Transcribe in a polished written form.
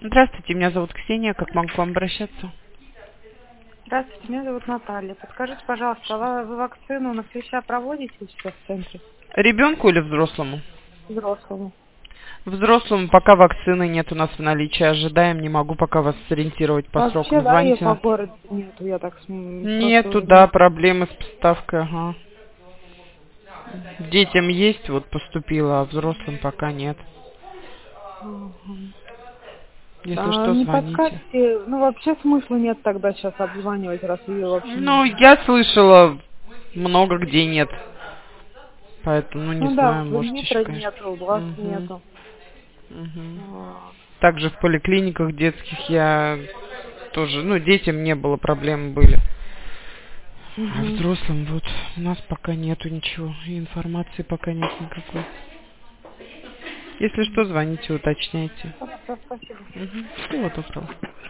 Здравствуйте, меня зовут Ксения. Как могу к вам обращаться? Здравствуйте, меня зовут Наталья. Подскажите, пожалуйста, вы вакцину на клеща проводите сейчас в центре? Ребенку или взрослому? Взрослому. Взрослому пока вакцины нет у нас в наличии. Ожидаем, не могу пока вас сориентировать по Вообще, срокам. да, ее Звоните по нам. городу нету, я так просто Нету, да, узнала. проблемы с поставкой, ага. Детям есть, вот поступила, а взрослым пока нет. Мгм. Если что, Не звоните. подскажете, вообще смысла нет тогда сейчас обзванивать, раз ее вообще Ну, нету. я слышала, много где нет. Поэтому, не Ну да, знаю, вот в можете еще, Дмитра конечно. нету, у вас Мгм. нету. Мгм. Вот. Также в поликлиниках детских я тоже, детям не было, проблемы были. А Мгм. взрослым вот у нас пока нету ничего, и информации пока нет никакой. Если что, звоните, уточняйте. Хорошо, спасибо. Всего доброго.